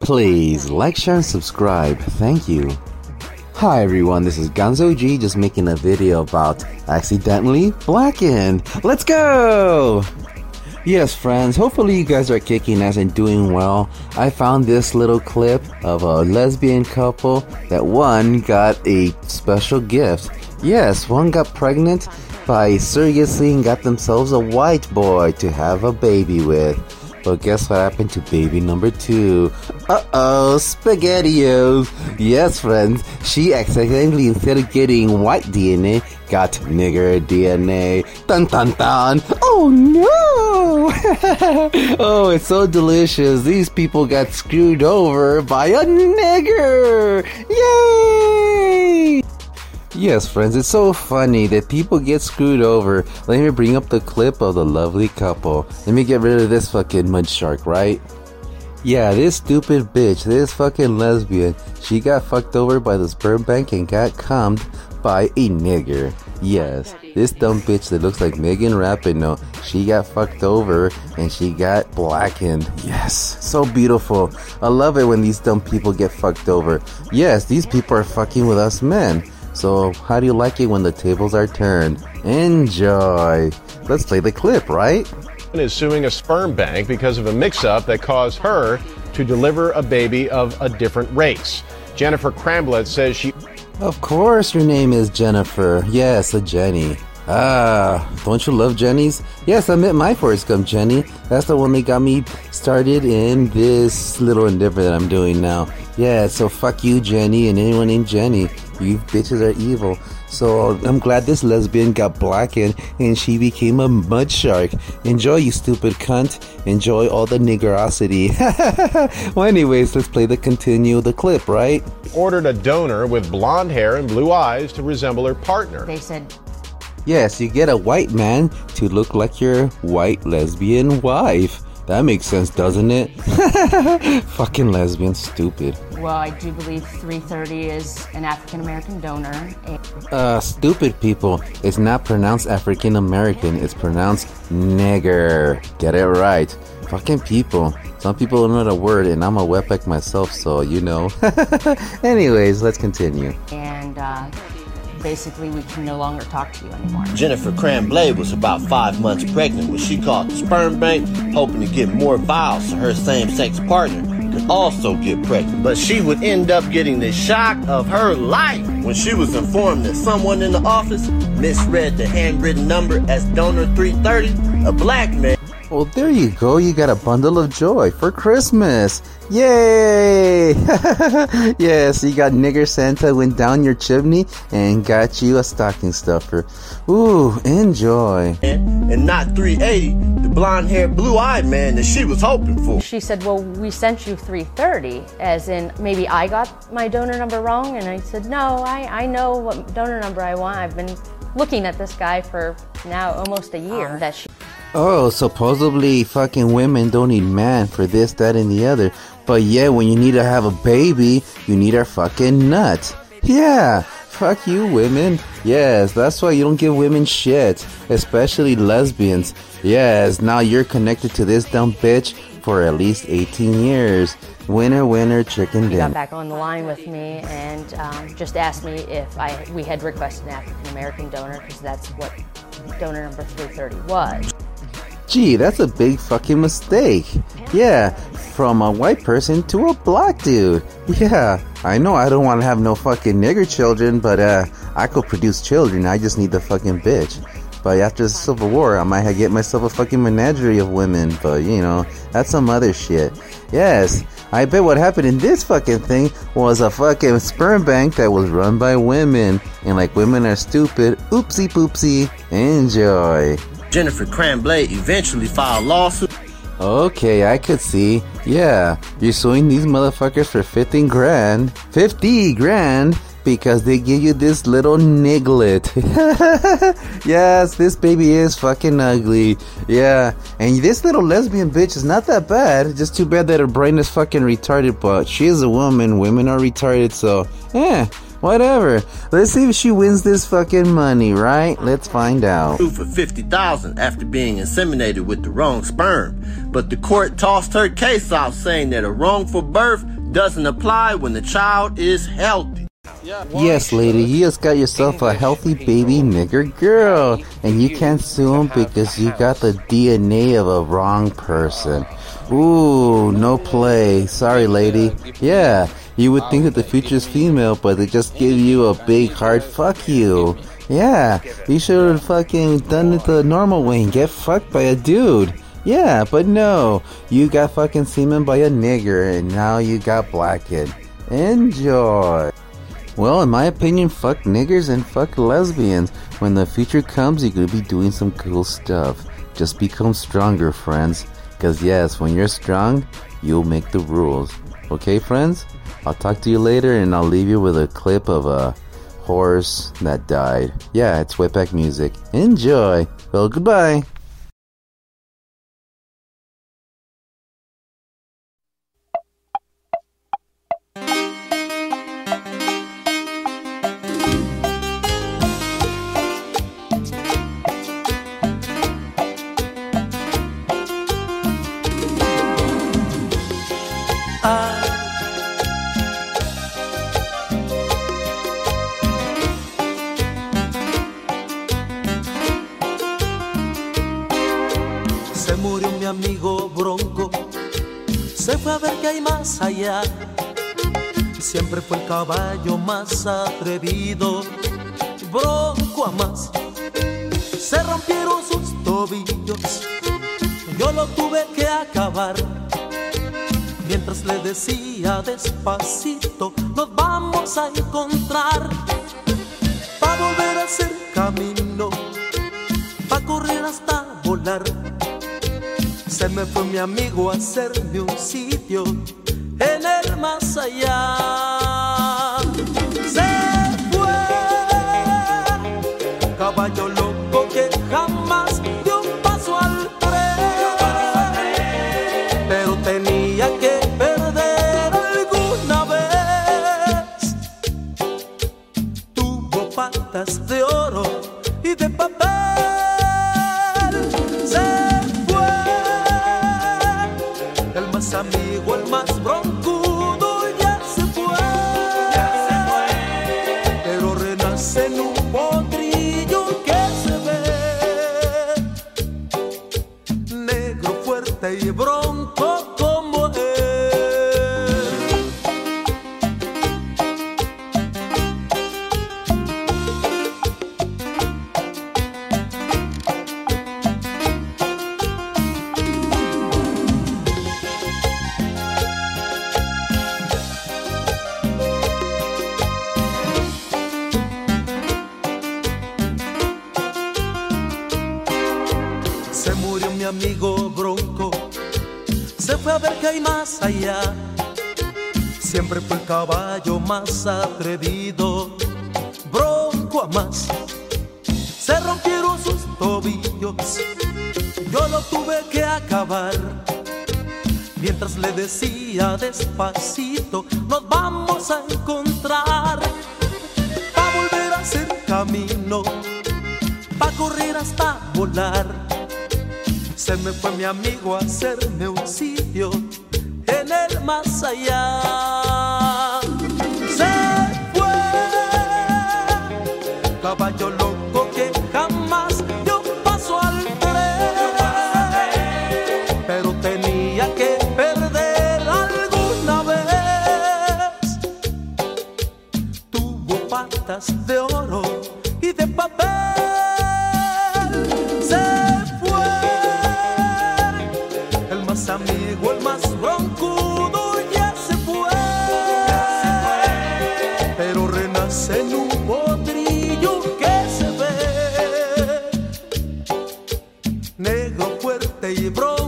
Please like, share, and subscribe. Thank you. Hi everyone, this is Gonzo G, just making a video about accidentally blackened. Let's go! Yes friends, hopefully you guys are kicking ass and doing well. I found this little clip of a lesbian couple that one got a special gift. Yes, one got pregnant by surrogacy and got themselves a white boy to have a baby with. But guess what happened to baby number 2? Uh-oh, SpaghettiOs. Yes, friends, she accidentally, instead of getting white DNA, got nigger DNA. Dun dun dun. Oh no! Oh, it's so delicious. These people got screwed over by a nigger. Yay! Yes, friends, it's so funny that people get screwed over. Let me bring up the clip of the lovely couple. Let me get rid of this fucking mud shark, right? Yeah, this stupid bitch, this fucking lesbian, she got fucked over by the sperm bank and got cummed by a nigger. Yes, this dumb bitch that looks like Megan Rapinoe, she got fucked over and she got blackened. Yes, so beautiful. I love it when these dumb people get fucked over. Yes, these people are fucking with us men. So, how do you like it when the tables are turned? Enjoy! Let's play the clip, right? Is suing a sperm bank because of a mix-up that caused her to deliver a baby of a different race. Jennifer Cramblett says she... Of course your name is Jennifer. Yes, a Jenny. Ah, don't you love Jennies? Yes, I met my first cum Jenny. That's the one that got me started in this little endeavor that I'm doing now. Yeah, so fuck you, Jenny, and anyone named Jenny. You bitches are evil. So I'm glad this lesbian got blackened and she became a mud shark. Enjoy, you stupid cunt. Enjoy all the niggerosity. Well, anyways, let's play the clip, right? Ordered a donor with blonde hair and blue eyes to resemble her partner. They said, yes, you get a white man to look like your white lesbian wife. That makes sense, doesn't it? Fucking lesbian, stupid. well, I do believe 330 is an African American donor. Stupid people. It's not pronounced African American, it's pronounced nigger. Get it right. Fucking people. Some people don't know the word, and I'm a wetback myself, so you know. Anyways, let's continue. And basically, we can no longer talk to you anymore. Jennifer Cramblett was about 5 months pregnant when she called the sperm bank, hoping to get more vials so her same-sex partner could also get pregnant. But she would end up getting the shock of her life when she was informed that someone in the office misread the handwritten number as donor 330, a black man. Well, there you go. You got a bundle of joy for Christmas. Yay! Yes, you got nigger Santa went down your chimney and got you a stocking stuffer. Ooh, enjoy. And not 380, the blonde-haired, blue-eyed man that she was hoping for. She said, well, we sent you 330, as in maybe I got my donor number wrong. And I said, no, I know what donor number I want. I've been looking at this guy for now almost a year. Oh, supposedly fucking women don't need man for this, that, and the other. But yeah, when you need to have a baby, you need our fucking nut. Yeah, fuck you, women. Yes, that's why you don't give women shit, especially lesbians. Yes, now you're connected to this dumb bitch for at least 18 years. Winner, winner, chicken dinner. He got back on the line with me and just asked me if we had requested an African American donor, because that's what donor number 330 was. Gee, that's a big fucking mistake. Yeah, from a white person to a black dude. Yeah, I know I don't want to have no fucking nigger children, but I could produce children. I just need the fucking bitch. But after the Civil War, I might get myself a fucking menagerie of women. But, you know, that's some other shit. Yes, I bet what happened in this fucking thing was a fucking sperm bank that was run by women. And like women are stupid, oopsie poopsie, enjoy. Jennifer Cramblett eventually filed a lawsuit. Okay, I could see. Yeah, you're suing these motherfuckers for 50 grand. 50 grand? Because they give you this little niglet. Yes, this baby is fucking ugly. Yeah, and this little lesbian bitch is not that bad. Just too bad that her brain is fucking retarded, but she is a woman. Women are retarded, so yeah. Whatever. Let's see if she wins this fucking money, right? Let's find out. For $50,000 after being inseminated with the wrong sperm. But the court tossed her case out, saying that a wrongful birth doesn't apply when the child is healthy. Yes, lady, you just got yourself a healthy baby nigger girl, and you can't sue him because you got the DNA of a wrong person. Ooh, no play. Sorry, lady. Yeah, you would think that the future's female, but they just give you a big hard fuck you. Yeah, you should have fucking done it the normal way and get fucked by a dude. Yeah, but no, you got fucking semen by a nigger, and now you got blackened. Enjoy. Well, in my opinion, fuck niggers and fuck lesbians. When the future comes, you're gonna be doing some cool stuff. Just become stronger, friends. Cause yes, when you're strong, you'll make the rules. Okay, friends? I'll talk to you later, and I'll leave you with a clip of a horse that died. Yeah, it's Wetback Music. Enjoy. Well, goodbye. Se murió mi amigo Bronco, se fue a ver qué hay más allá. Siempre fue el caballo más atrevido, Bronco a más. Se rompieron sus tobillos, yo lo tuve que acabar. Mientras le decía despacito, nos vamos a encontrar. Pa' volver a hacer camino, pa' correr hasta volar. Se me fue mi amigo a hacerme un sitio en el más allá. Se fue, caballo loco que jamás dio un paso al tren, pero tenía que perder alguna vez. Tuvo patas de oro y de papel. Amigo, el más broncudo ya se fue, pero renace en un potrillo que se ve negro, fuerte y bronco como él. Se murió mi amigo Bronco, se fue a ver qué hay más allá. Siempre fue el caballo más atrevido, Bronco a más. Se rompieron sus tobillos, yo lo tuve que acabar. Mientras le decía despacito, nos vamos a encontrar. Pa' volver a hacer camino, pa' correr hasta volar. Se me fue mi amigo a hacerme un sitio en el más allá. Se fue, caballo loco que jamás dio un paso al tren, pero tenía que perder alguna vez. Tuvo patas de oro y de papel. Amigo, el más broncudo ya se fue, pero renace en un potrillo que se ve negro, fuerte y bronco.